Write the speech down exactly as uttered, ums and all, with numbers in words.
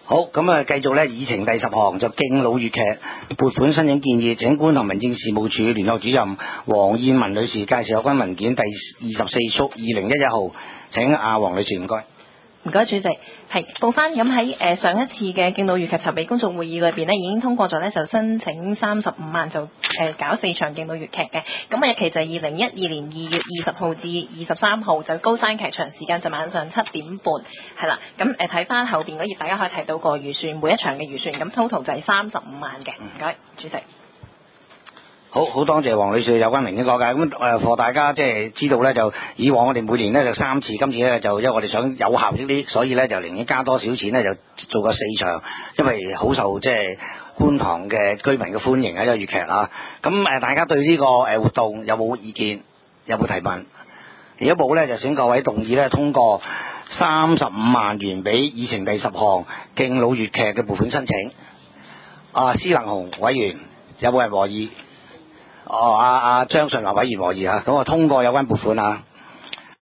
好，咁啊，繼續咧，議程第十項就敬老粵劇撥款申請建議，請觀塘民政事務處聯絡主任黃燕文女士介紹有關文件第二十四束二零一一號，請阿黃女士唔該。 唔該，主席，係報翻咁喺誒上一次嘅敬老粵劇籌備工作會議裏邊呢，已經通過咗呢，就申請三十五萬就誒、呃、搞四場敬老粵劇嘅，咁啊日期就係二零一二年二月二十號至二十三號，就高山劇場，時間就晚上七點半，係啦，咁誒睇翻後邊嗰頁，大家可以睇到個預算，每一場嘅預算，咁 total 就係三十五萬嘅，唔該，主席。 好好多謝黃女士有關明顯講解，咁誒，課大家即係知道咧，就以往我哋每年咧就三次，今次咧就因為我哋想有效益啲，所以咧就寧願加多少錢咧就做個四場，因為好受即係觀塘嘅居民嘅歡迎啊，呢個粵劇啊，咁誒大家對呢個誒活動有冇意見？有冇提問？如果冇咧，就請各位動議咧通過三十五萬元俾議程第十項敬老粵劇嘅撥款申請。啊，施能雄委員有冇人和議？哦，阿阿張順華委員和議嚇，咁啊通過有關撥款啊。